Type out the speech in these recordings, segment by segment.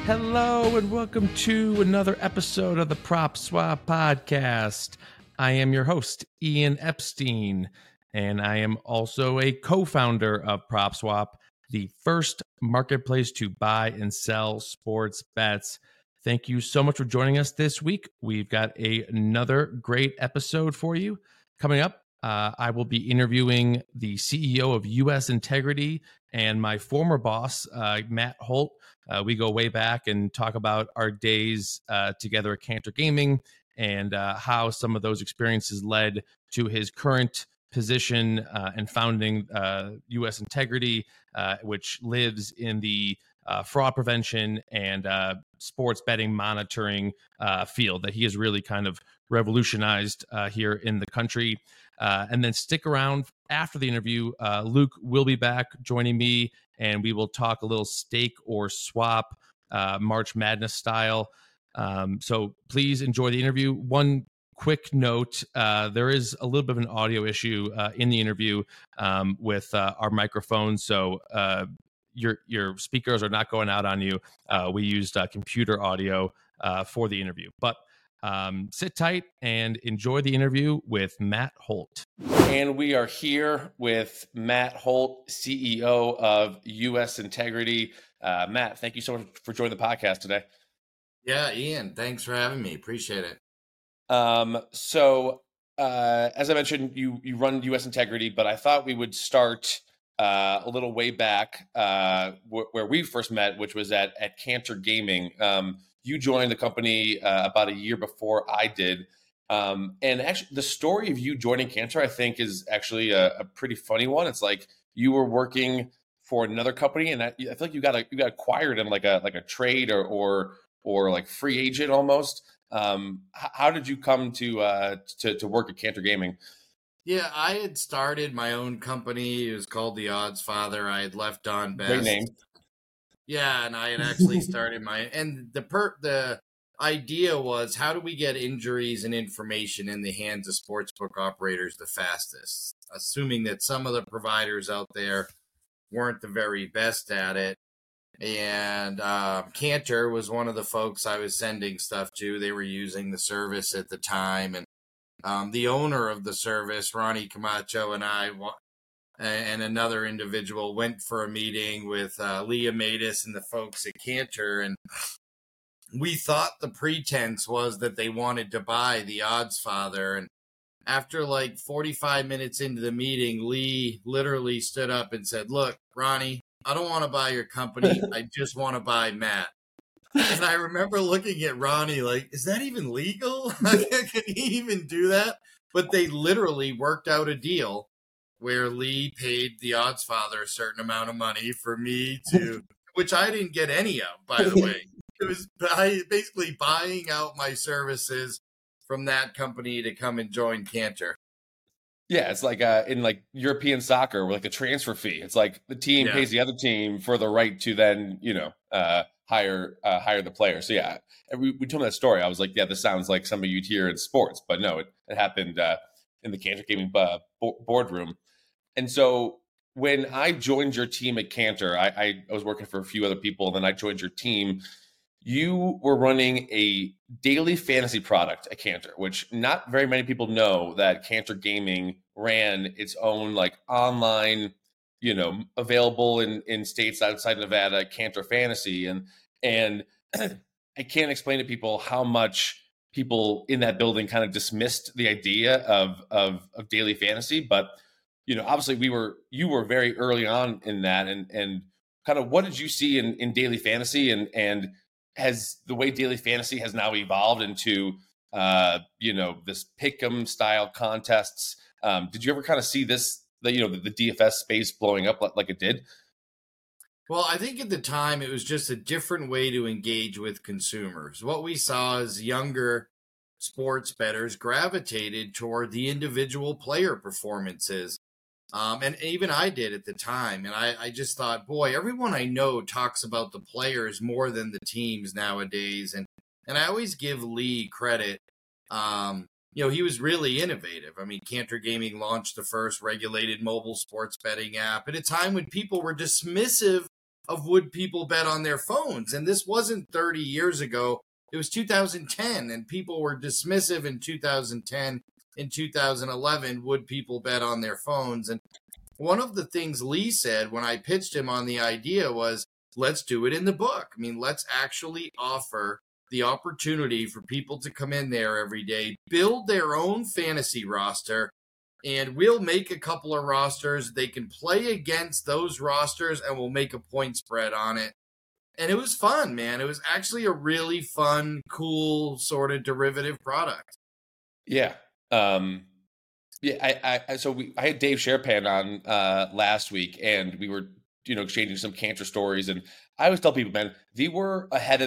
Hello and welcome to another episode of the Prop Swap Podcast. I am your host, Ian Epstein, and I am also a co-founder of Prop Swap, the first marketplace to buy and sell sports bets. Thank you so much for joining us this week. We've got another great episode for you. Coming up, I will be interviewing the CEO of US Integrity and my former boss, Matt Holt. We go way back and talk about our days together at Cantor Gaming and how some of those experiences led to his current position and founding US Integrity, which lives in the fraud prevention and sports betting monitoring field that he has really kind of revolutionized here in the country. And then stick around after the interview. Luke will be back joining me, and we will talk a little stake or swap, March Madness style. So please enjoy the interview. One quick note, there is a little bit of an audio issue in the interview with our microphones. So your speakers are not going out on you. We used computer audio for the interview. But sit tight and enjoy the interview with Matt Holt. And we are here with Matt Holt, CEO of US Integrity. Matt, thank you so much for joining the podcast today. Yeah, Ian, thanks for having me. Appreciate it. So as I mentioned, you run US Integrity, but I thought we would start a little way back where we first met, which was at Cantor Gaming. You joined the company about a year before I did. And actually, the story of you joining Cantor, I think, is actually a pretty funny one. It's like you were working for another company, and I feel like you got acquired in like a trade or like free agent almost. How did you come to work at Cantor Gaming? Yeah, I had started my own company. It was called The Odds Father. I had left Don Best. Great name. Yeah, and I had actually started and the idea was, how do we get injuries and information in the hands of sportsbook operators the fastest? Assuming that some of the providers out there weren't the very best at it. And Cantor was one of the folks I was sending stuff to. They were using the service at the time. And the owner of the service, Ronnie Camacho, and I and another individual went for a meeting with Leah Matus and the folks at Cantor. And we thought the pretense was that they wanted to buy The Odds Father. And after like 45 minutes into the meeting, Lee literally stood up and said, "Look, Ronnie, I don't want to buy your company. I just want to buy Matt." And I remember looking at Ronnie like, is that even legal? Can he even do that? But they literally worked out a deal where Lee paid The Odds Father a certain amount of money for me to, which I didn't get any of, by the way. It was basically buying out my services from that company to come and join Cantor. Yeah, it's like in like European soccer, where like a transfer fee. It's like the team pays the other team for the right to then, hire the player. So yeah, we told me that story. I was like, yeah, this sounds like something you'd hear in sports, but no, it happened in the Cantor Gaming boardroom. And so when I joined your team at Cantor, I was working for a few other people, and then I joined your team. You were running a daily fantasy product at Cantor, which not very many people know that Cantor Gaming ran its own like online, available in states outside Nevada, Cantor Fantasy. And I can't explain to people how much people in that building kind of dismissed the idea of daily fantasy. But, obviously you were very early on in that, and kind of what did you see in daily fantasy, and has the way daily fantasy has now evolved into, this pick'em style contests. Did you ever kind of see this, the DFS space blowing up like it did? Well, I think at the time it was just a different way to engage with consumers. What we saw is younger sports bettors gravitated toward the individual player performances. And even I did at the time. And I just thought, boy, everyone I know talks about the players more than the teams nowadays. And I always give Lee credit. He was really innovative. I mean, Cantor Gaming launched the first regulated mobile sports betting app at a time when people were dismissive of would people bet on their phones. And this wasn't 30 years ago. It was 2010, and people were dismissive in 2010. In 2011, would people bet on their phones? And one of the things Lee said when I pitched him on the idea was, let's do it in the book. I mean, let's actually offer the opportunity for people to come in there every day, build their own fantasy roster, and we'll make a couple of rosters. They can play against those rosters, and we'll make a point spread on it. And it was fun, man. It was actually a really fun, cool sort of derivative product. Yeah. Yeah. I had Dave Sherpan on last week, and we were, exchanging some cancer stories. And I always tell people, man, they were ahead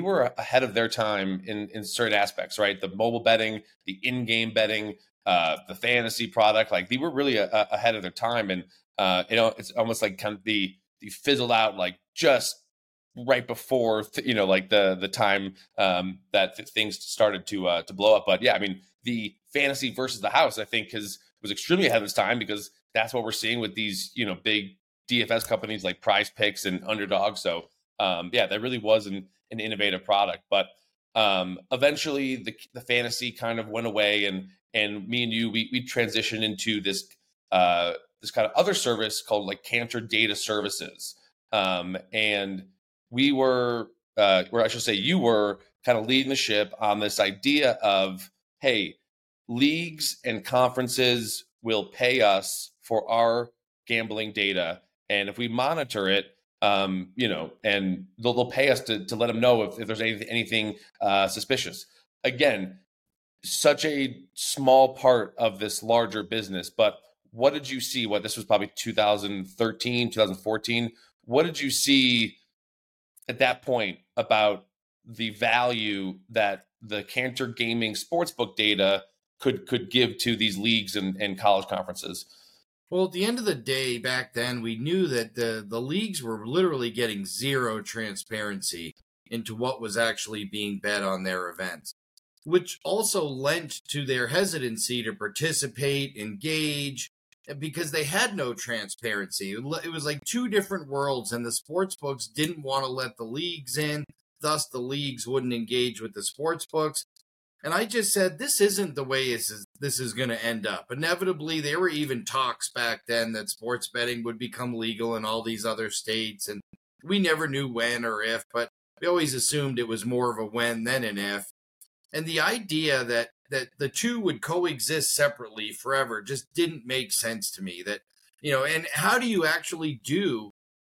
of their time in certain aspects, right? The mobile betting, the in-game betting, the fantasy product, like they were really ahead of their time. And, it's almost like kind of the fizzled out, like just right before, the time that things started to blow up. But yeah, I mean, the fantasy versus the house, I think was extremely ahead of its time, because that's what we're seeing with these, big DFS companies like Prize Picks and Underdog. So that really was an innovative product. But eventually the fantasy kind of went away, and me and you, we transitioned into this kind of other service called like Cantor Data Services. And we were, or I should say you were kind of leading the ship on this idea of, hey, leagues and conferences will pay us for our gambling data. And if we monitor it, and they'll pay us to let them know if there's anything suspicious. Again, such a small part of this larger business. But what did you see? This was probably 2013, 2014. What did you see at that point about the value that the Cantor Gaming sportsbook data could give to these leagues and college conferences? Well, at the end of the day, back then, we knew that the leagues were literally getting zero transparency into what was actually being bet on their events, which also lent to their hesitancy to participate, engage, because they had no transparency. It was like two different worlds, and the sports books didn't want to let the leagues in. Thus, the leagues wouldn't engage with the sports books. And I just said, this isn't the way this is going to end up. Inevitably, there were even talks back then that sports betting would become legal in all these other states. And we never knew when or if, but we always assumed it was more of a when than an if. And the idea that the two would coexist separately forever just didn't make sense to me. That, and how do you actually do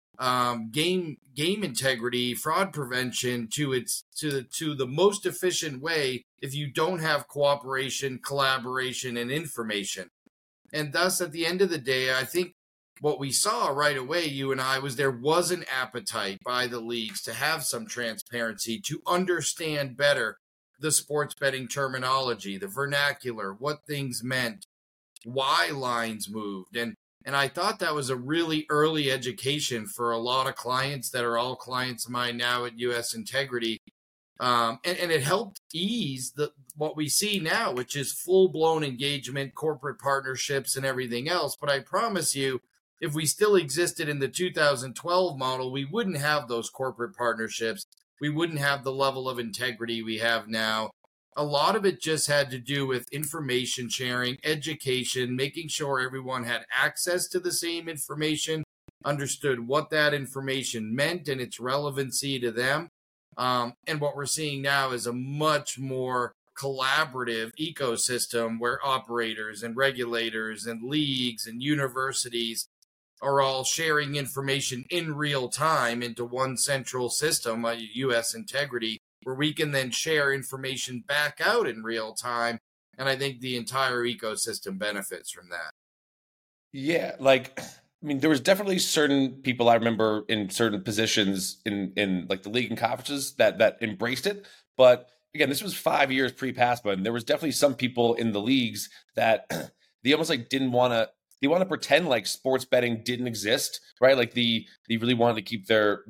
game integrity, fraud prevention to the most efficient way if you don't have cooperation, collaboration, and information? And thus, at the end of the day, I think what we saw right away, you and I, was there was an appetite by the leagues to have some transparency, to understand better the sports betting terminology, the vernacular, what things meant, why lines moved. And I thought that was a really early education for a lot of clients that are all clients of mine now at US Integrity. And it helped ease what we see now, which is full-blown engagement, corporate partnerships, and everything else. But I promise you, if we still existed in the 2012 model, we wouldn't have those corporate partnerships. We wouldn't have the level of integrity we have now. A lot of it just had to do with information sharing, education, making sure everyone had access to the same information, understood what that information meant and its relevancy to them. And what we're seeing now is a much more collaborative ecosystem where operators and regulators and leagues and universities are all sharing information in real time into one central system, US Integrity, where we can then share information back out in real time. And I think the entire ecosystem benefits from that. Yeah, there was definitely certain people I remember in certain positions in like the league and conferences that embraced it. But again, this was 5 years pre-PASPA, and there was definitely some people in the leagues that they almost like didn't want to. They want to pretend like sports betting didn't exist, right? Like they really wanted to keep their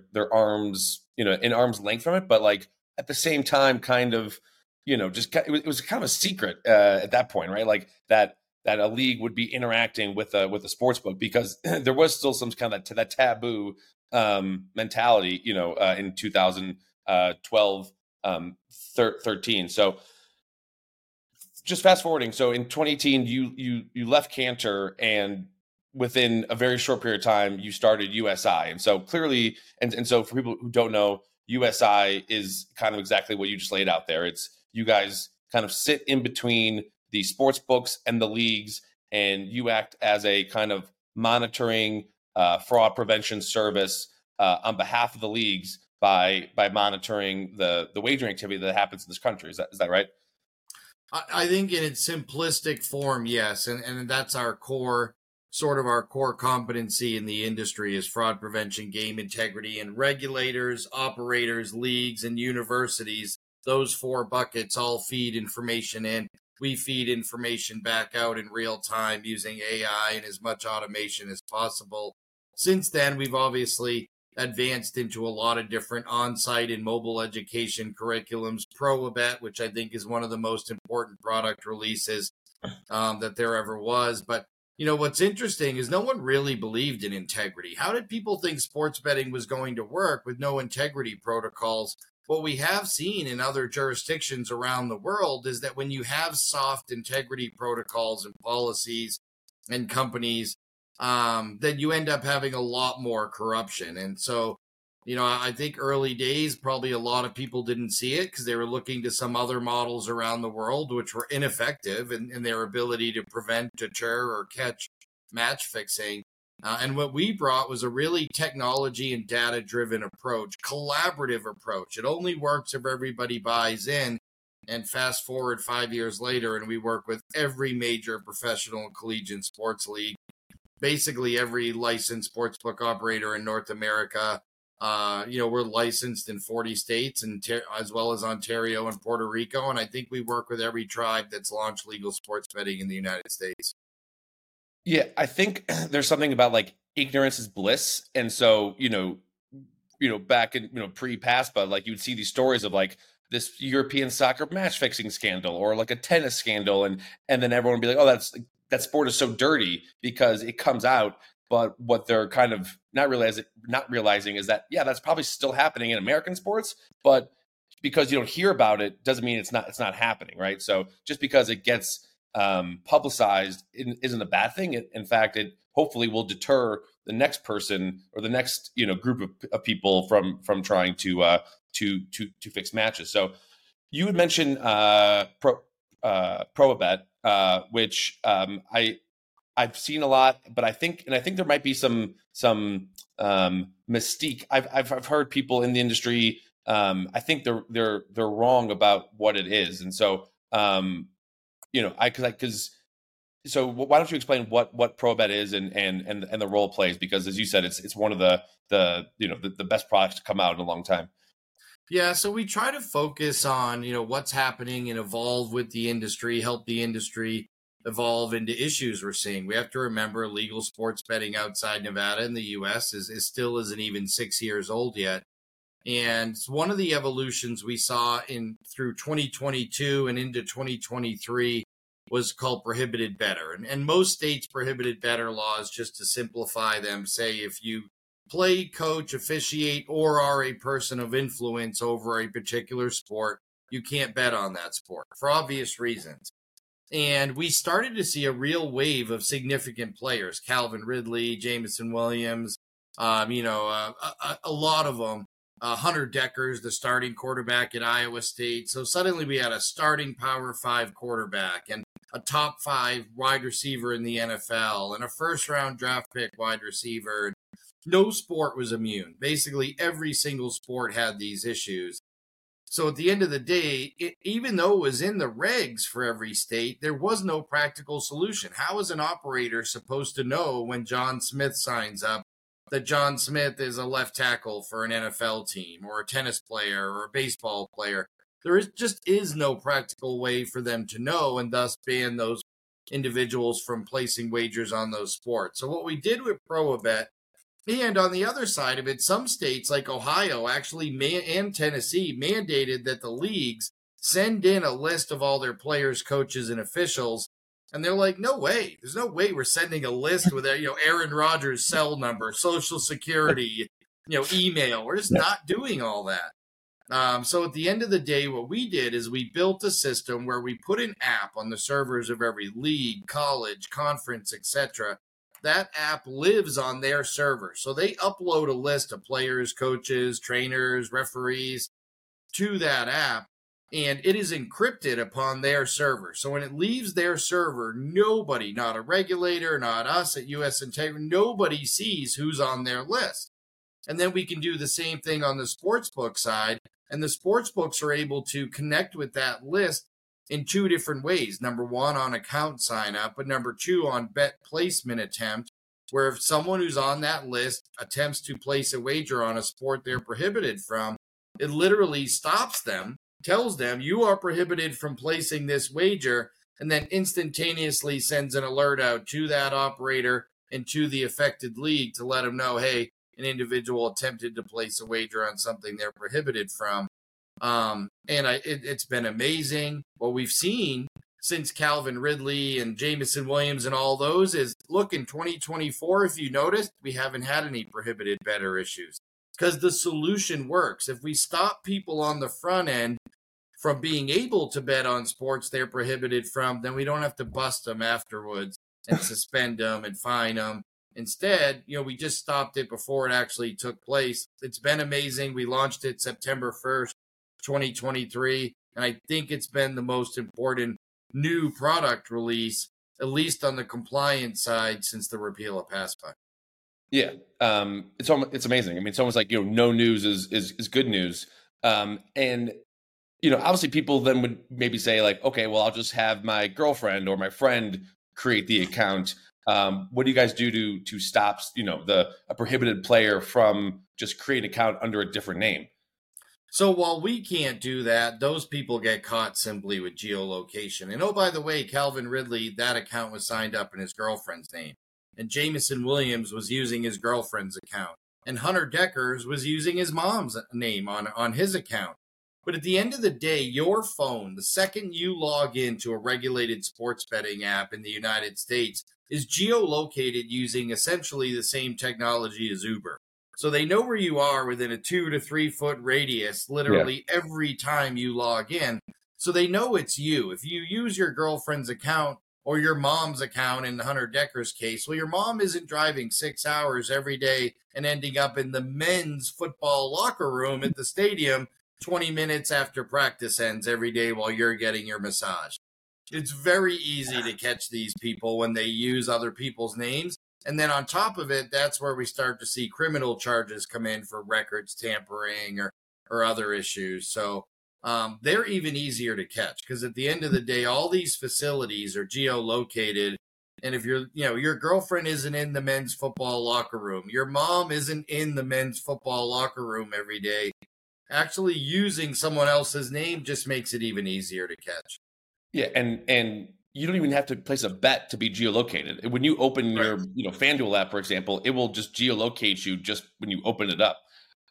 arms, in arm's length from it. But like at the same time, kind of, it was kind of a secret at that point, right? Like that a league would be interacting with a sports book, because there was still some kind of that taboo mentality, in 2012, 13. So just fast forwarding. So in 2018, you left Cantor, and within a very short period of time, you started USI. And so clearly, and so for people who don't know, USI is kind of exactly what you just laid out there. It's you guys kind of sit in between the sports books and the leagues, and you act as a kind of monitoring fraud prevention service on behalf of the leagues by monitoring the wagering activity that happens in this country. Is that right? I think in its simplistic form, yes. And that's our core competency in the industry is fraud prevention, game integrity, and regulators, operators, leagues, and universities. Those four buckets all feed information in. We feed information back out in real time using AI and as much automation as possible. Since then, we've obviously advanced into a lot of different on-site and mobile education curriculums. ProAbet, which I think is one of the most important product releases that there ever was. But what's interesting is no one really believed in integrity. How did people think sports betting was going to work with no integrity protocols? What we have seen in other jurisdictions around the world is that when you have soft integrity protocols and policies and companies, then you end up having a lot more corruption. And so, I think early days, probably a lot of people didn't see it because they were looking to some other models around the world, which were ineffective in their ability to prevent, deter, or catch match fixing. And what we brought was a really technology and data-driven approach, collaborative approach. It only works if everybody buys in. And fast forward 5 years later, and we work with every major professional and collegiate sports league, basically every licensed sportsbook operator in North America. We're licensed in 40 states and as well as Ontario and Puerto Rico. And I think we work with every tribe that's launched legal sports betting in the United States. Yeah, I think there's something about like ignorance is bliss. And so, back in, pre-PASPA, like you would see these stories of like this European soccer match fixing scandal or like a tennis scandal. And then everyone would be like, oh, that sport is so dirty because it comes out. But what they're kind of not realizing is that, yeah, that's probably still happening in American sports, but because you don't hear about it doesn't mean it's not happening, right? So just because it gets publicized isn't a bad thing. In fact, it hopefully will deter the next person or the next group of people from trying to fix matches. So you would mention ProAbet, which I've seen a lot, but I think there might be some mystique. I've heard people in the industry. I think they're wrong about what it is, and so so why don't you explain what ProAbet is and the role it plays? Because as you said, it's one of the best products to come out in a long time. Yeah, so we try to focus on what's happening and evolve with the industry, help the industry evolve into issues we're seeing. We have to remember legal sports betting outside Nevada in the U.S. is still isn't even 6 years old yet. And one of the evolutions we saw through 2022 and into 2023 was called prohibited bettor. And most states prohibited bettor laws, just to simplify them, say if you play, coach, officiate, or are a person of influence over a particular sport, you can't bet on that sport for obvious reasons. And we started to see a real wave of significant players, Calvin Ridley, Jameson Williams, a lot of them, Hunter Deckers, the starting quarterback at Iowa State. So suddenly we had a starting Power 5 quarterback and a top 5 wide receiver in the NFL and a first-round draft pick wide receiver. No sport was immune. Basically, every single sport had these issues. So at the end of the day, even though it was in the regs for every state, there was no practical solution. How is an operator supposed to know when John Smith signs up that John Smith is a left tackle for an NFL team or a tennis player or a baseball player? There just is no practical way for them to know, and thus ban those individuals from placing wagers on those sports. So what we did with ProAbet, and on the other side of it, some states like Ohio and Tennessee mandated that the leagues send in a list of all their players, coaches, and officials. And they're like, no way. There's no way we're sending a list with Aaron Rodgers' cell number, social security, email. We're just not doing all that. So at the end of the day, what we did is we built a system where we put an app on the servers of every league, college, conference, etc. That app lives on their server. So they upload a list of players, coaches, trainers, referees to that app, and it is encrypted upon their server. So when it leaves their server, nobody, not a regulator, not us at US Integrity, nobody sees who's on their list. And then we can do the same thing on the sportsbook side. And the sportsbooks are able to connect with that list in two different ways. Number one, on account sign up, but number two, on bet placement attempt, where if someone who's on that list attempts to place a wager on a sport they're prohibited from, it literally stops them, tells them you are prohibited from placing this wager, and then instantaneously sends an alert out to that operator and to the affected league to let them know, hey, an individual attempted to place a wager on something they're prohibited from. It's been amazing. What we've seen since Calvin Ridley and Jameson Williams and all those is, look, in 2024, if you noticed, we haven't had any prohibited better issues because the solution works. If we stop people on the front end from being able to bet on sports they're prohibited from, then we don't have to bust them afterwards and suspend them and fine them. Instead, we just stopped it before it actually took place. It's been amazing. We launched it September 1st, 2023, and I think it's been the most important new product release, at least on the compliance side, since the repeal of PASPA. Yeah, it's amazing. I mean, it's almost like no news is good news, and obviously people then would maybe say like, okay, well, I'll just have my girlfriend or my friend create the account. What do you guys do to stop, a prohibited player from just creating an account under a different name? So while we can't do that, those people get caught simply with geolocation. And oh, by the way, Calvin Ridley, that account was signed up in his girlfriend's name. And Jameson Williams was using his girlfriend's account. And Hunter Deckers was using his mom's name on his account. But at the end of the day, your phone, the second you log into a regulated sports betting app in the United States, is geolocated using essentially the same technology as Uber. So they know where you are within a 2 to 3 foot radius, literally every time you log in. So they know it's you. If you use your girlfriend's account or your mom's account in Hunter Decker's case, well, your mom isn't driving 6 hours every day and ending up in the men's football locker room at the stadium 20 minutes after practice ends every day while you're getting your massage. It's very easy to catch these people when they use other people's names. And then on top of it, that's where we start to see criminal charges come in for records tampering or other issues. So they're even easier to catch because at the end of the day, all these facilities are geolocated. And if your girlfriend isn't in the men's football locker room, your mom isn't in the men's football locker room every day, actually using someone else's name just makes it even easier to catch. Yeah, and you don't even have to place a bet to be geolocated. When you open your FanDuel app, for example, it will just geolocate you just when you open it up.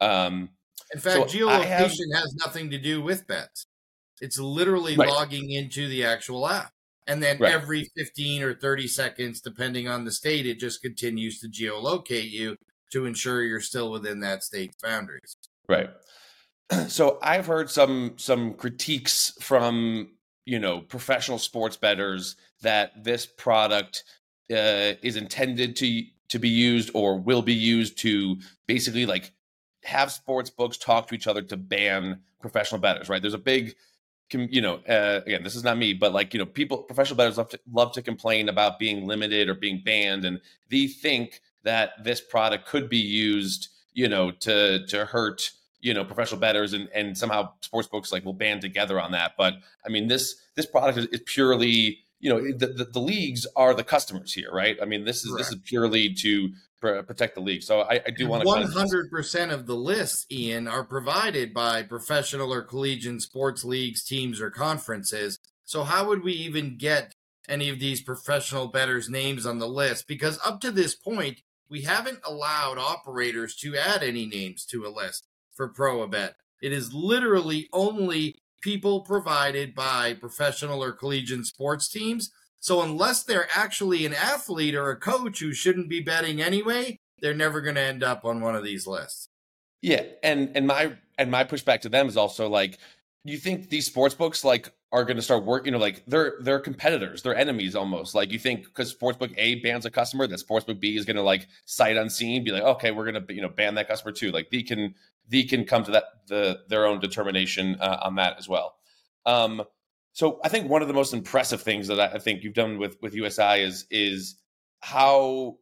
In fact, geolocation has nothing to do with bets. It's literally logging into the actual app. And then every 15 or 30 seconds, depending on the state, it just continues to geolocate you to ensure you're still within that state's boundaries. Right. So I've heard some critiques from professional sports bettors that this product is intended to be used or will be used to basically like have sports books talk to each other to ban professional bettors, right? There's a big, again, this is not me, but like, professional bettors love to complain about being limited or being banned. And they think that this product could be used, to hurt, professional bettors and somehow sports books will band together on that. But I mean, this product is purely, the leagues are the customers here, right? I mean, this is purely to protect the league. So I do want to 100% of the lists, Ian, are provided by professional or collegiate sports leagues, teams, or conferences. So how would we even get any of these professional bettors' names on the list? Because up to this point, we haven't allowed operators to add any names to a list for Proabet. It is literally only people provided by professional or collegiate sports teams. So unless they're actually an athlete or a coach who shouldn't be betting anyway, they're never going to end up on one of these lists. Yeah, and my pushback to them is also like, you think these sports books like are going to start work, like they're competitors, they're enemies almost. Like, you think because sportsbook A bans a customer, that sportsbook B is going to like sight unseen be like, okay, we're going to ban that customer too. Like, they can come to their own determination on that as well. So I think one of the most impressive things that I think you've done with USI is how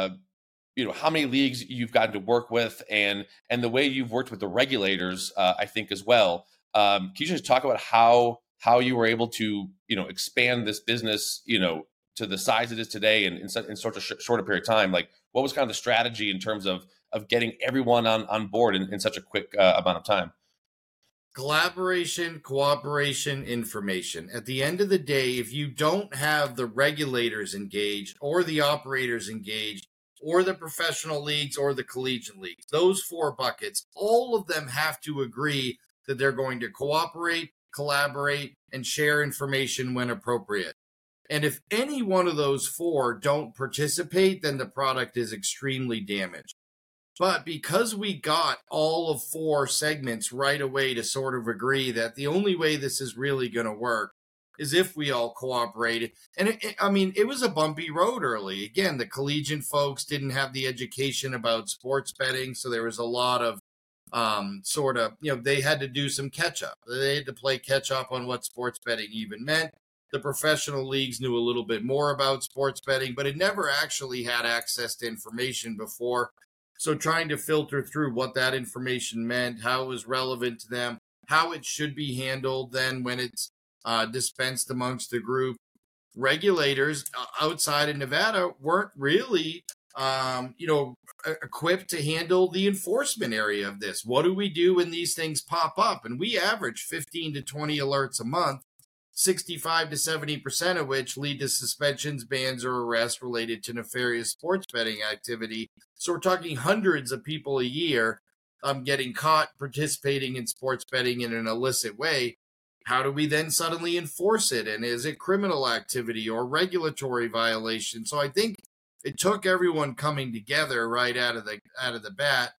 how many leagues you've gotten to work with, and the way you've worked with the regulators, I think as well. Can you just talk about how you were able to expand this business to the size it is today in such a short period of time? Like, what was kind of the strategy in terms of getting everyone on board in such a quick amount of time? Collaboration, cooperation, information. At the end of the day, if you don't have the regulators engaged or the operators engaged or the professional leagues or the collegiate leagues, those four buckets, all of them have to agree that they're going to cooperate, collaborate, and share information when appropriate. And if any one of those four don't participate, then the product is extremely damaged. But because we got all of four segments right away to sort of agree that the only way this is really going to work is if we all cooperated. And it was a bumpy road early. Again, the collegiate folks didn't have the education about sports betting. So there was a lot of they had to do some catch up. They had to play catch up on what sports betting even meant. The professional leagues knew a little bit more about sports betting, but it never actually had access to information before. So trying to filter through what that information meant, how it was relevant to them, how it should be handled then when it's dispensed amongst the group. Regulators outside of Nevada weren't really, equipped to handle the enforcement area of this. What do we do when these things pop up? And we average 15 to 20 alerts a month, 65 to 70% of which lead to suspensions, bans, or arrests related to nefarious sports betting activity. So we're talking hundreds of people a year getting caught participating in sports betting in an illicit way. How do we then suddenly enforce it? And is it criminal activity or regulatory violation? So I think it took everyone coming together right out of the bat.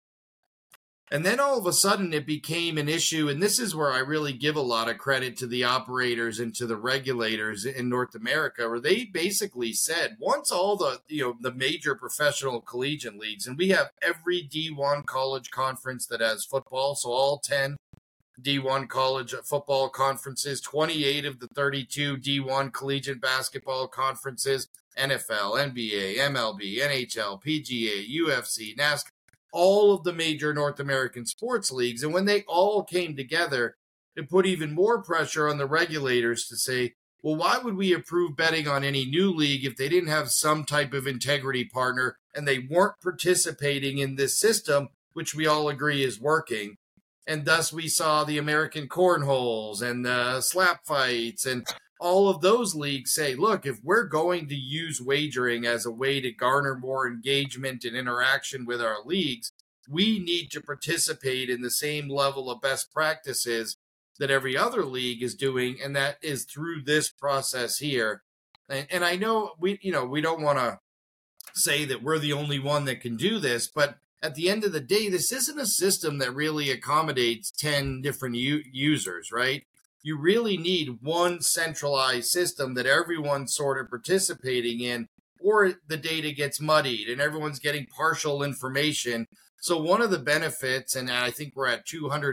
And then all of a sudden it became an issue. And this is where I really give a lot of credit to the operators and to the regulators in North America, where they basically said, once all the major professional collegiate leagues, and we have every D1 college conference that has football, so all 10 D1 college football conferences, 28 of the 32 D1 collegiate basketball conferences, NFL, NBA, MLB, NHL, PGA, UFC, NASCAR, all of the major North American sports leagues. And when they all came together, it put even more pressure on the regulators to say, well, why would we approve betting on any new league if they didn't have some type of integrity partner and they weren't participating in this system, which we all agree is working? And thus we saw the American cornholes and the slap fights and all of those leagues say, look, if we're going to use wagering as a way to garner more engagement and interaction with our leagues, we need to participate in the same level of best practices that every other league is doing, and that is through this process here. And I know we don't want to say that we're the only one that can do this, but at the end of the day, this isn't a system that really accommodates 10 different users, right? You really need one centralized system that everyone's sort of participating in, or the data gets muddied and everyone's getting partial information. So one of the benefits, and I think we're at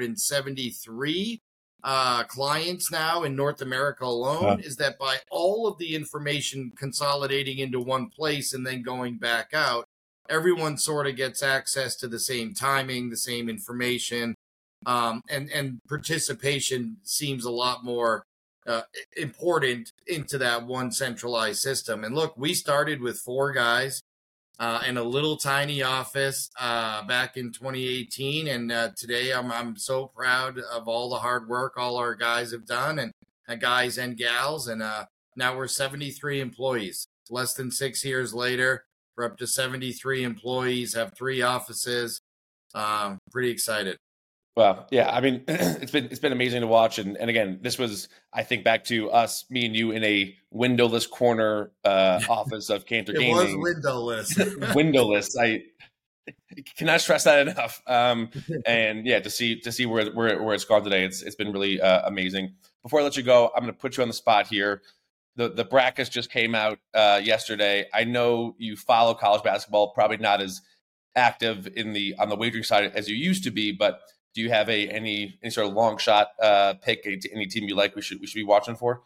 273 clients now in North America alone, is that by all of the information consolidating into one place and then going back out, everyone sort of gets access to the same timing, the same information. And participation seems a lot more important into that one centralized system. And look, we started with 4 guys in a little tiny office back in 2018, and today I'm so proud of all the hard work all our guys have done, and guys and gals, and now we're 73 employees. Less than 6 years later, we're up to 73 employees, have 3 offices. Pretty excited. Well, yeah, I mean, it's been amazing to watch, and again, this was, I think, back to us, me and you, in a windowless corner office of Cantor Gaming. It was windowless. Windowless. Cannot stress that enough. And yeah, to see where it's gone today, it's been really amazing. Before I let you go, I'm going to put you on the spot here. The brackets just came out yesterday. I know you follow college basketball, probably not as active on the wagering side as you used to be, but do you have any sort of long shot pick, any team you like we should be watching for?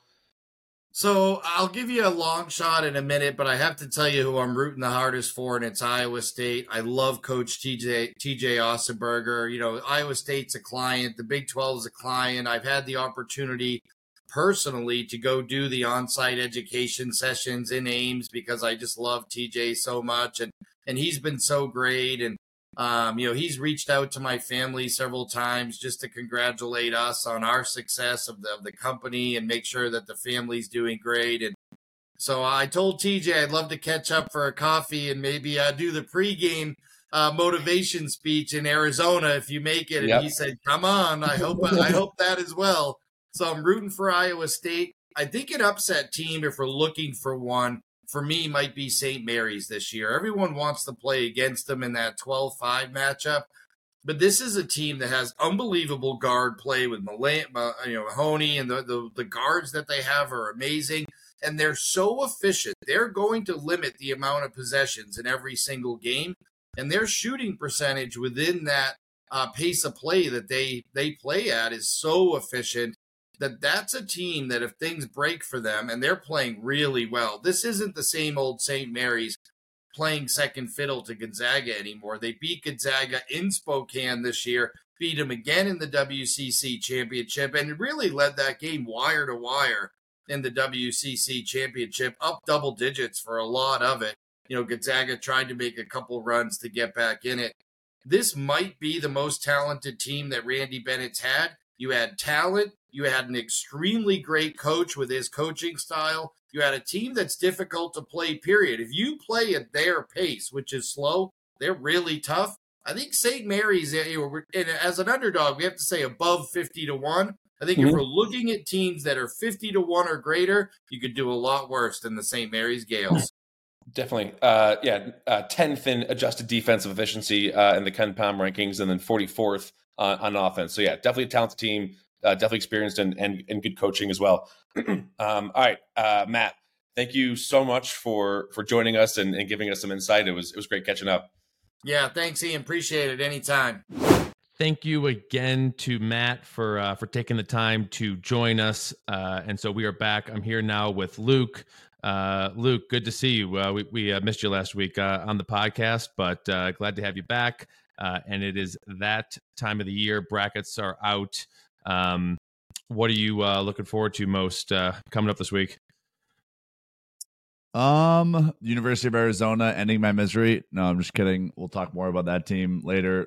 So I'll give you a long shot in a minute, but I have to tell you who I'm rooting the hardest for, and it's Iowa State. I love Coach TJ Ossenberger. You know, Iowa State's a client. The Big 12 is a client. I've had the opportunity personally to go do the on-site education sessions in Ames because I just love TJ so much, and he's been so great. And you know, he's reached out to my family several times just to congratulate us on our success of the company and make sure that the family's doing great. And so I told TJ I'd love to catch up for a coffee and maybe do the pregame motivation speech in Arizona if you make it. And he said, "Come on, I hope that as well." So I'm rooting for Iowa State. I think an upset team, if we're looking for one, for me, might be St. Mary's this year. Everyone wants to play against them in that 12-5 matchup. But this is a team that has unbelievable guard play with Mahoney, and the guards that they have are amazing. And they're so efficient. They're going to limit the amount of possessions in every single game. And their shooting percentage within that pace of play that they play at is so efficient that's a team that if things break for them, and they're playing really well, this isn't the same old St. Mary's playing second fiddle to Gonzaga anymore. They beat Gonzaga in Spokane this year, beat them again in the WCC championship, and really led that game wire to wire in the WCC championship, up double digits for a lot of it. You know, Gonzaga tried to make a couple runs to get back in it. This might be the most talented team that Randy Bennett's had. You had talent. You had an extremely great coach with his coaching style. You had a team that's difficult to play, period. If you play at their pace, which is slow, they're really tough. I think St. Mary's, as an underdog, we have to say above 50-1. I think if we're looking at teams that are 50-1 or greater, you could do a lot worse than the St. Mary's Gales. Definitely. 10th in adjusted defensive efficiency in the KenPom rankings, and then 44th on offense. So, yeah, definitely a talented team. Definitely experienced and good coaching as well. All right, Matt, thank you so much for joining us and giving us some insight. It was great catching up. Yeah, thanks, Ian. Appreciate it. Anytime. Thank you again to Matt for taking the time to join us. And so we are back. I'm here now with Luke. Luke, good to see you. We missed you last week on the podcast, but glad to have you back. And it is that time of the year. Brackets are out. What are you looking forward to most coming up this week? University of Arizona ending my misery. No, I'm just kidding. We'll talk more about that team later.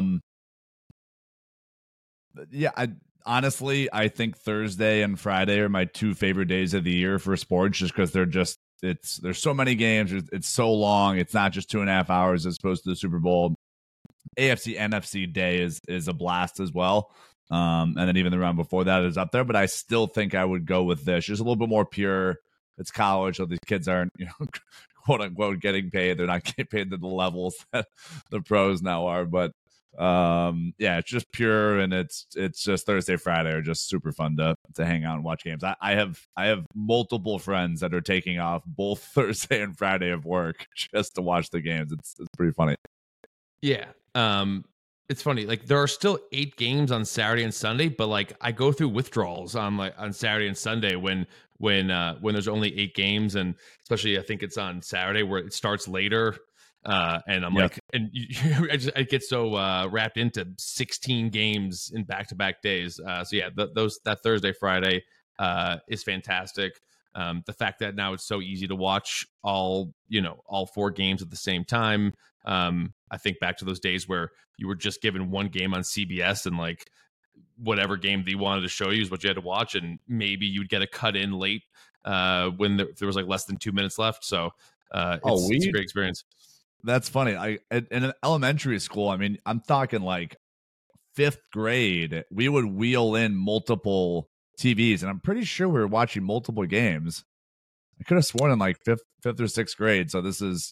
Yeah, I think Thursday and Friday are my two favorite days of the year for sports, just because there's so many games. It's so long. It's not just 2.5 hours as opposed to the Super Bowl. AFC NFC day is a blast as well. And then even the round before that is up there, but I still think I would go with this. Just a little bit more pure. It's college, so these kids aren't, quote unquote, getting paid. They're not getting paid to the levels that the pros now are. But yeah, it's just pure, and it's just Thursday, Friday are just super fun to hang out and watch games. I have multiple friends that are taking off both Thursday and Friday of work just to watch the games. It's pretty funny. Yeah. It's funny, like there are still 8 games on Saturday and Sunday, but like I go through withdrawals on Saturday and Sunday when there's only 8 games, and especially I think it's on Saturday where it starts later, and I'm like, and I get so wrapped into 16 games in back-to-back days. So yeah, that Thursday Friday is fantastic. The fact that now it's so easy to watch all 4 games at the same time. I think back to those days where you were just given one game on CBS, and like whatever game they wanted to show you is what you had to watch, and maybe you'd get a cut in late when there was like less than 2 minutes left. So it's a great experience. That's funny. In an elementary school, I mean, I'm talking like 5th grade, we would wheel in multiple TVs, and I'm pretty sure we were watching multiple games. I could have sworn in like fifth or sixth grade. So this is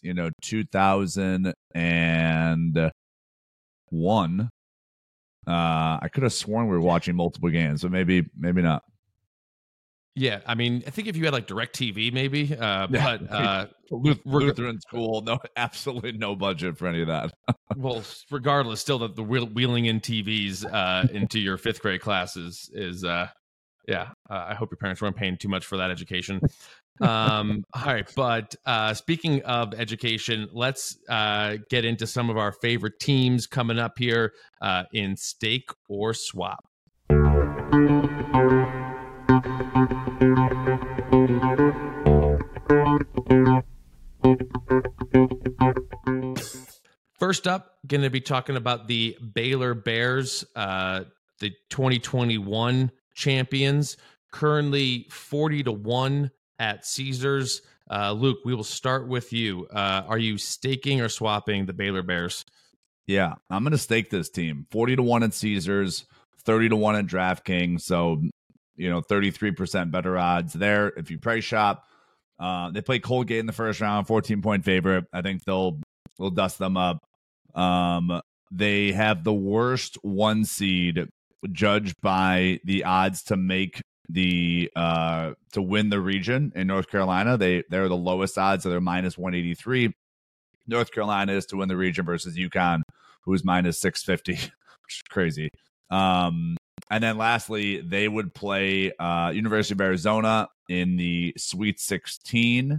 2001. I could have sworn we were watching multiple games, but maybe not. Yeah, I mean, I think if you had like DirecTV, maybe, but Lutheran school, no, absolutely no budget for any of that. Well, regardless, still the wheeling in TVs into your fifth grade classes is I hope your parents weren't paying too much for that education. All right, but speaking of education, let's get into some of our favorite teams coming up here in Stake or Swap. First up, going to be talking about the Baylor Bears, the 2021 champions, currently 40-1 at Caesars. Luke, we will start with you. Are you staking or swapping the Baylor Bears? Yeah, I'm going to stake this team. 40-1 at Caesars, 30-1 at DraftKings. So, 33% better odds there. If you price shop, they play Colgate in the first round, 14-point favorite. I think they'll dust them up. They have the worst 1 seed judged by the odds to make the to win the region in North Carolina. They're the lowest odds, so they're minus 183. North Carolina is to win the region versus UConn, who's minus 650, which is crazy. And then lastly, they would play University of Arizona in the Sweet 16.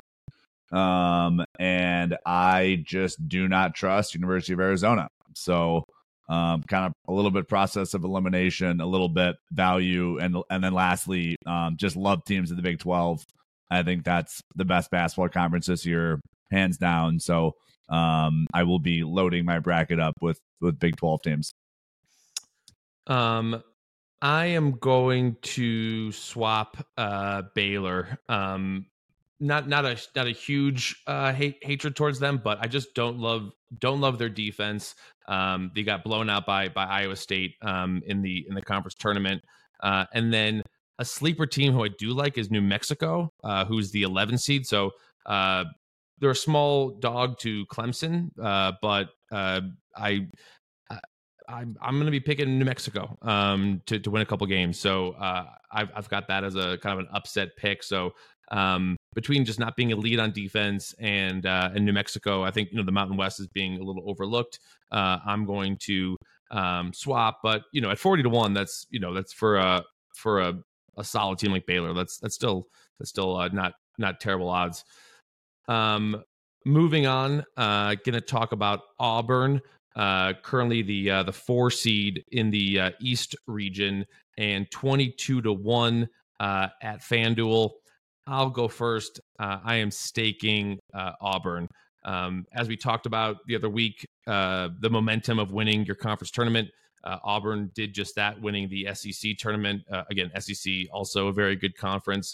And I just do not trust University of Arizona. So kind of a little bit process of elimination, a little bit value, and then lastly, just love teams in the Big 12. I think that's the best basketball conference this year, hands down. So I will be loading my bracket up with Big 12 teams. I am going to swap Baylor. Not a huge hatred towards them, but I just don't love their defense. They got blown out by Iowa State in the conference tournament, and then a sleeper team who I do like is New Mexico, who's the 11 seed. So they're a small dog to Clemson, but I'm going to be picking New Mexico to win a couple games. So I've got that as a kind of an upset pick. So between just not being elite on defense and New Mexico, I think the Mountain West is being a little overlooked. I'm going to swap, but at 40-1, that's for a solid team like Baylor. That's still not terrible odds. Moving on, going to talk about Auburn. Currently the 4 seed in the East region and 22-1 at FanDuel. I'll go first. I am staking Auburn. As we talked about the other week, the momentum of winning your conference tournament. Auburn did just that, winning the SEC tournament. Again, SEC also a very good conference.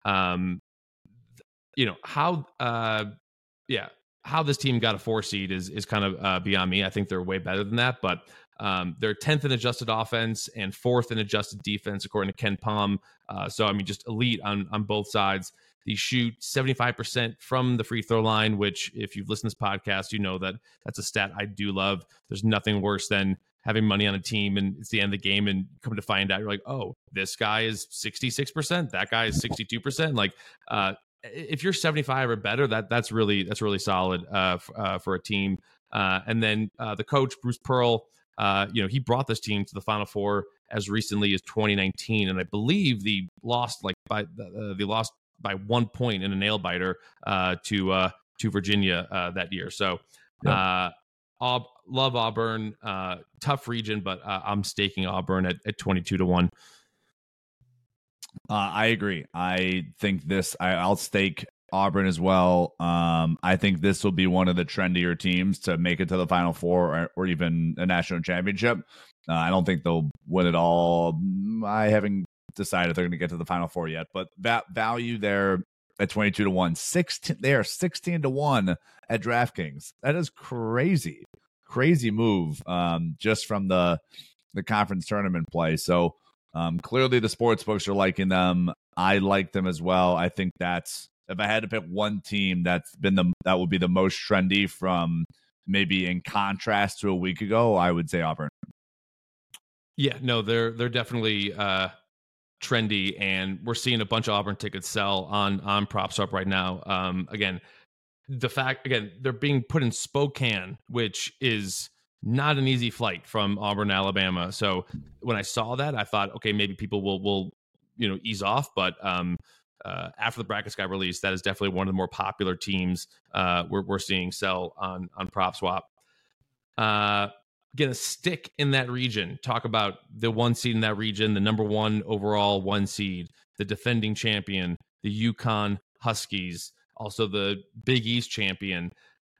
How this team got a 4 seed is kind of beyond me. I think they're way better than that, but they're 10th in adjusted offense and 4th in adjusted defense, according to Ken Palm. So, I mean, just elite on both sides. They shoot 75% from the free throw line, which if you've listened to this podcast, that's a stat I do love. There's nothing worse than having money on a team and it's the end of the game and come to find out you're like, oh, this guy is 66%, that guy is 62%. Like, if you're 75 or better, that's really solid for a team. And then the coach Bruce Pearl, he brought this team to the Final Four as recently as 2019, and I believe they lost by 1 point in a nail biter to Virginia that year. So love Auburn, tough region, but I'm staking Auburn at 22-1. I agree. I think I'll stake Auburn as well. I think this will be one of the trendier teams to make it to the Final Four or even a national championship. I don't think they'll win it all. I haven't decided they're going to get to the Final Four yet, but that value there at 22-1, they are 16-1 at DraftKings. That is crazy move. Just from the conference tournament play. So clearly the sports books are liking them. I like them as well. I think that's if I had to pick one team that would be the most trendy from maybe in contrast to a week ago, I would say Auburn. Yeah, no, they're definitely trendy, and we're seeing a bunch of Auburn tickets sell on PropSwap right now. Again, they're being put in Spokane, which is not an easy flight from Auburn, Alabama. So when I saw that, I thought, okay, maybe people will ease off. But after the brackets got released, that is definitely one of the more popular teams we're seeing sell on PropSwap. Gonna stick in that region. Talk about the one seed in that region, the number one overall one seed, the defending champion, the UConn Huskies, also the Big East champion.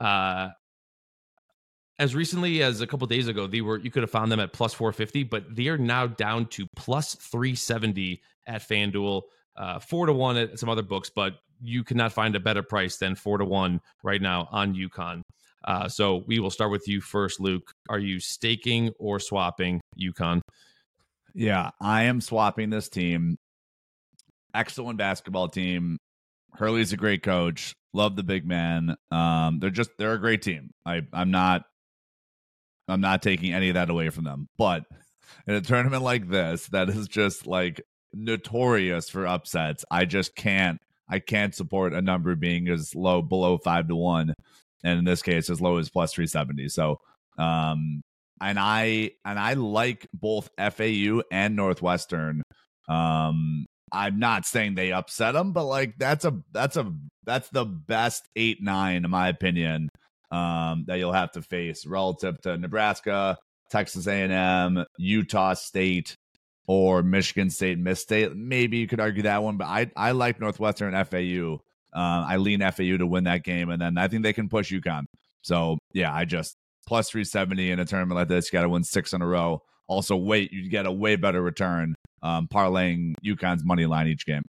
As recently as a couple days ago, you could have found them at plus 450, but they are now down to plus 370 at FanDuel, 4-1 at some other books, but you cannot find a better price than 4-1 right now on UConn. So we will start with you first, Luke. Are you staking or swapping UConn? Yeah, I am swapping this team. Excellent basketball team. Hurley's a great coach. Love the big man. They're a great team. I'm not taking any of that away from them. But in a tournament like this, that is just like notorious for upsets, I can't support a number being as low, below 5-1. And in this case, as low as plus 370. So, and I like both FAU and Northwestern. I'm not saying they upset them, but like that's the best 8-9 in my opinion that you'll have to face relative to Nebraska, Texas A&M, Utah State, or Michigan State, Miss State. Maybe you could argue that one, but I like Northwestern and FAU. I lean FAU to win that game, and then I think they can push UConn. So, yeah, I just plus 370 in a tournament like this. You got to win 6 in a row. Also, you get a way better return parlaying UConn's money line each game.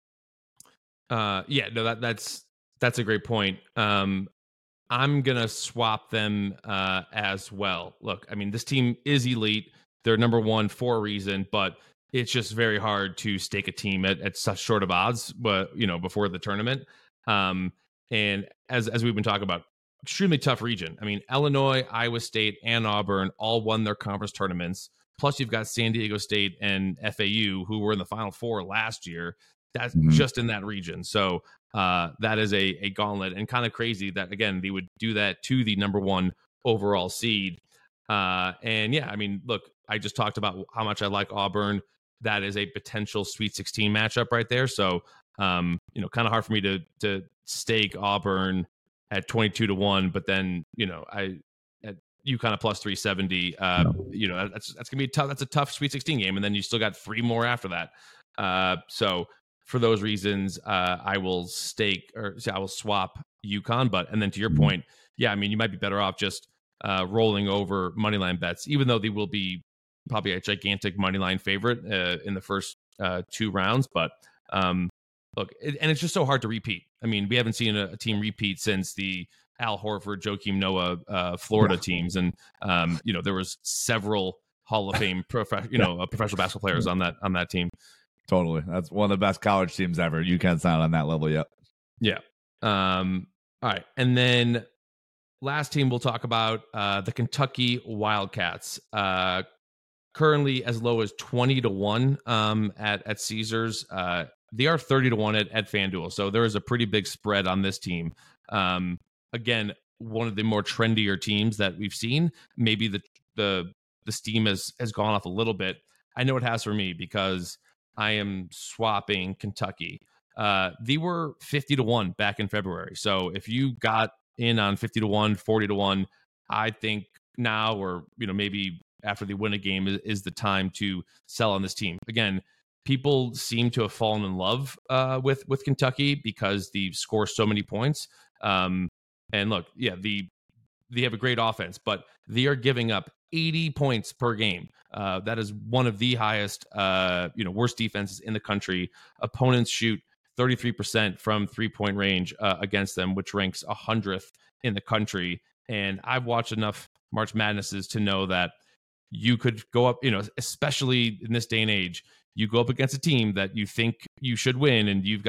That's a great point. I'm gonna swap them as well. Look, I mean, this team is elite. They're number one for a reason, but it's just very hard to stake a team at such short of odds, but before the tournament. And as we've been talking about, extremely tough region. I mean, Illinois, Iowa State, and Auburn all won their conference tournaments. Plus, you've got San Diego State and FAU, who were in the Final Four last year. That's just in that region. So that is a gauntlet, and kind of crazy that, again, they would do that to the number one overall seed. And yeah, I mean, look, I just talked about how much I like Auburn. That is a potential Sweet 16 matchup right there. So, kind of hard for me to stake Auburn at 22-1, but then, at UConn plus 370, that's gonna be tough. That's a tough Sweet 16 game. And then you still got 3 more after that. So for those reasons, I will swap UConn, and then to your point, yeah, I mean, you might be better off just rolling over moneyline bets, even though they will be probably a gigantic moneyline favorite in the first 2 rounds. But look, and it's just so hard to repeat. I mean, we haven't seen a team repeat since the Al Horford, Joakim Noah, Florida teams, and there was several Hall of Fame professional basketball players on that team. Totally, that's one of the best college teams ever. UConn's not on that level yet. Yeah. All right, and then last team we'll talk about the Kentucky Wildcats. Currently as low as 20-1 at Caesars. They are 30-1 at FanDuel. So there is a pretty big spread on this team. Again, one of the more trendier teams that we've seen. Maybe the steam has gone off a little bit. I know it has for me because I am swapping Kentucky. They were 50-1 back in February. So if you got in on 50-1, 40-1, I think now, or maybe after they win a game, is the time to sell on this team. Again, people seem to have fallen in love with Kentucky because they score so many points. And look, yeah, they have a great offense, but they are giving up 80 points per game. That is one of the highest, worst defenses in the country. Opponents shoot 33% from 3-point range against them, which ranks 100th in the country. And I've watched enough March Madnesses to know that you could go up, especially in this day and age, you go up against a team that you think you should win, and you've got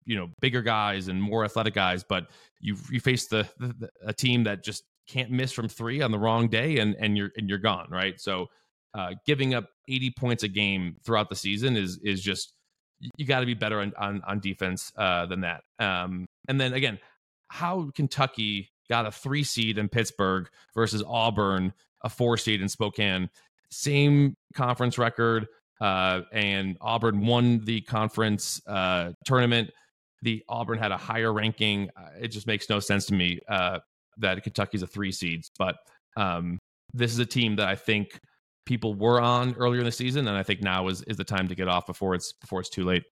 bigger guys and more athletic guys, but you face a team that just can't miss from three on the wrong day, and you're gone, right? So giving up 80 points a game throughout the season is just, you got to be better on defense than that. And then again, how Kentucky got a 3 seed in Pittsburgh versus Auburn, a 4 seed in Spokane, same conference record, and Auburn won the conference tournament. The Auburn had a higher ranking. It just makes no sense to me that Kentucky's a 3 seed. But this is a team that I think people were on earlier in the season, and I think now is the time to get off before it's too late.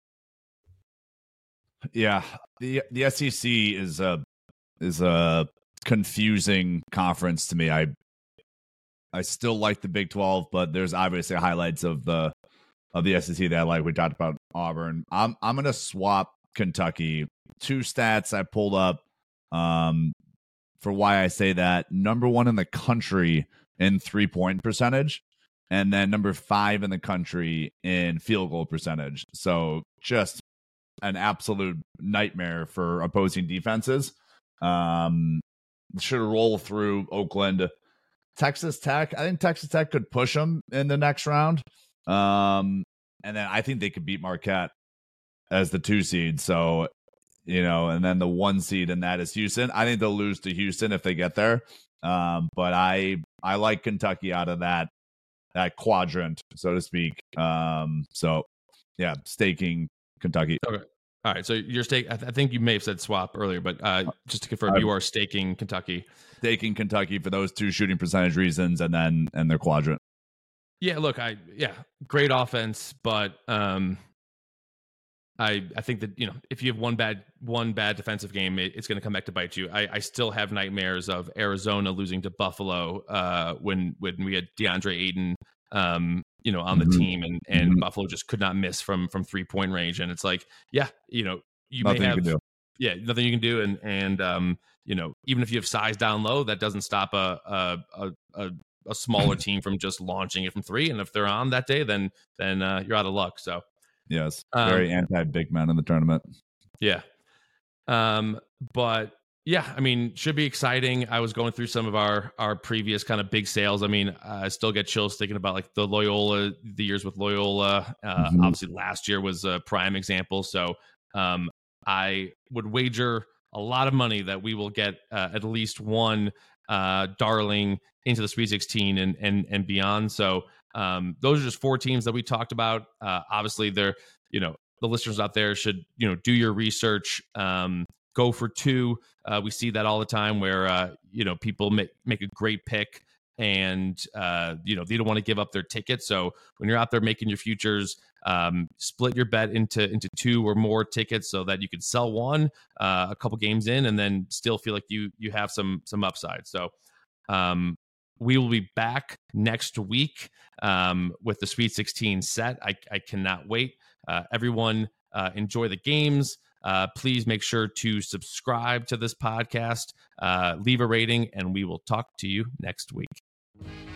Yeah, the SEC is a confusing conference to me. I still like the Big 12, but there's obviously highlights of the SEC that I like. We talked about Auburn. I'm gonna swap Kentucky. 2 stats I pulled up for why I say that. Number 1 in the country in 3-point percentage, and then number 5 in the country in field goal percentage. So just an absolute nightmare for opposing defenses. Should roll through Oakland. Texas Tech, I think Texas Tech could push them in the next round. And then I think they could beat Marquette as the 2 seed. So, and then the 1 seed, and that is Houston. I think they'll lose to Houston if they get there. But I like Kentucky out of that quadrant, so to speak. So yeah, staking Kentucky. Okay. All right. So you're staking. I think you may have said swap earlier, but just to confirm, you are staking Kentucky. Staking Kentucky for those 2 shooting percentage reasons, and their quadrant. Yeah. Look, great offense, but I think that if you have one bad defensive game, it's going to come back to bite you. I still have nightmares of Arizona losing to Buffalo when we had DeAndre Ayton on the team, and Buffalo just could not miss from 3-point range, and it's like, you nothing may have, you can do. Nothing you can do, and even if you have size down low, that doesn't stop a smaller team from just launching it from 3, and if they're on that day, then you're out of luck. So yes, very anti-big man in the tournament. Yeah. But yeah, I mean, should be exciting. I was going through some of our previous kind of big sales. I mean, I still get chills thinking about like the years with Loyola. Obviously last year was a prime example. So I would wager a lot of money that we will get at least one darling into the Sweet 16 and beyond. So those are just 4 teams that we talked about. Obviously, they're, the listeners out there should, do your research. Go for 2. We see that all the time where, people make a great pick and, they don't want to give up their ticket. So when you're out there making your futures, split your bet into 2 or more tickets so that you can sell one a couple games in and then still feel like you have some upside. So we will be back next week with the Sweet 16 set. I cannot wait. Everyone enjoy the games. Please make sure to subscribe to this podcast, leave a rating, and we will talk to you next week.